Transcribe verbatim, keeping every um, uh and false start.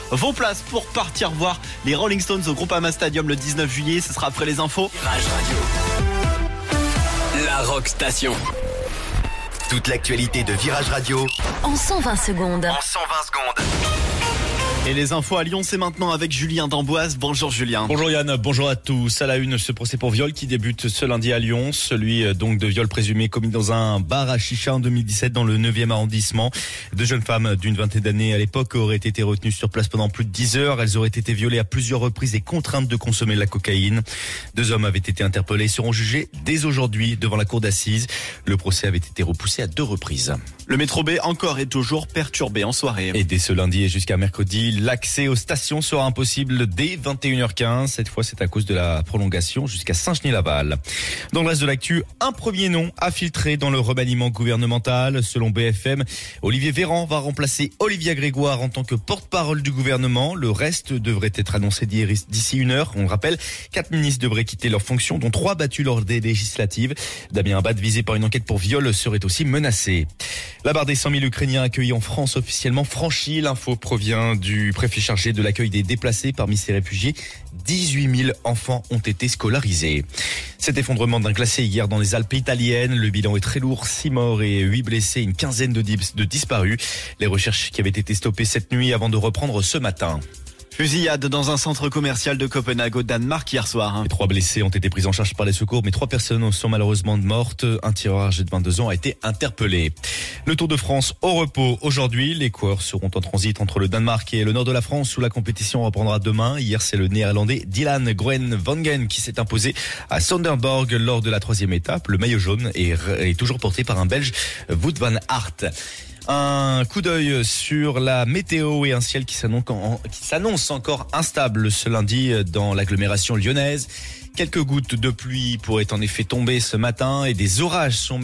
vos places pour partir voir les Rolling Stones au Groupama Stadium le dix-neuf juillet. Ce sera après les infos. Virage Radio, la Rock Station. Toute l'actualité de Virage Radio en cent vingt secondes. En cent vingt secondes. Et les infos à Lyon, c'est maintenant avec Julien d'Amboise. Bonjour Julien. Bonjour Yann, bonjour à tous. À la une, ce procès pour viol qui débute ce lundi à Lyon. Celui donc de viol présumé commis dans un bar à chicha en deux mille dix-sept dans le neuvième arrondissement. Deux jeunes femmes d'une vingtaine d'années à l'époque auraient été retenues sur place pendant plus de dix heures. Elles auraient été violées à plusieurs reprises et contraintes de consommer de la cocaïne. Deux hommes avaient été interpellés et seront jugés dès aujourd'hui devant la cour d'assises. Le procès avait été repoussé à deux reprises. Le métro B encore et toujours perturbé en soirée. Et dès ce lundi et jusqu'à mercredi, l'accès aux stations sera impossible dès vingt et une heures quinze. Cette fois, c'est à cause de la prolongation jusqu'à Saint-Genis-Laval. Dans le reste de l'actu, un premier nom a filtré dans le remaniement gouvernemental. Selon B F M, Olivier Véran va remplacer Olivia Grégoire en tant que porte-parole du gouvernement. Le reste devrait être annoncé d'ici une heure. On le rappelle, quatre ministres devraient quitter leurs fonctions, dont trois battus lors des législatives. Damien Abad, visé par une enquête pour viol, serait aussi menacé. La barre des cent mille Ukrainiens accueillis en France officiellement franchie. L'info provient du préfet chargé de l'accueil des déplacés. Parmi ces réfugiés, dix-huit mille enfants ont été scolarisés. Cet effondrement d'un glacier hier dans les Alpes italiennes. Le bilan est très lourd, six morts et huit blessés, une quinzaine de, dis- de disparus. Les recherches qui avaient été stoppées cette nuit avant de reprendre ce matin. Fusillade dans un centre commercial de Copenhague au Danemark hier soir. Les trois blessés ont été pris en charge par les secours, mais trois personnes sont malheureusement mortes. Un tireur âgé de vingt-deux ans a été interpellé. Le Tour de France au repos aujourd'hui. Les coureurs seront en transit entre le Danemark et le nord de la France où la compétition reprendra demain. Hier, c'est le néerlandais Dylan Groenewegen qui s'est imposé à Sonderborg lors de la troisième étape. Le maillot jaune est, est toujours porté par un Belge, Wout van Aert. Un coup d'œil sur la météo et un ciel qui s'annonce encore instable ce lundi dans l'agglomération lyonnaise. Quelques gouttes de pluie pourraient en effet tomber ce matin et des orages sont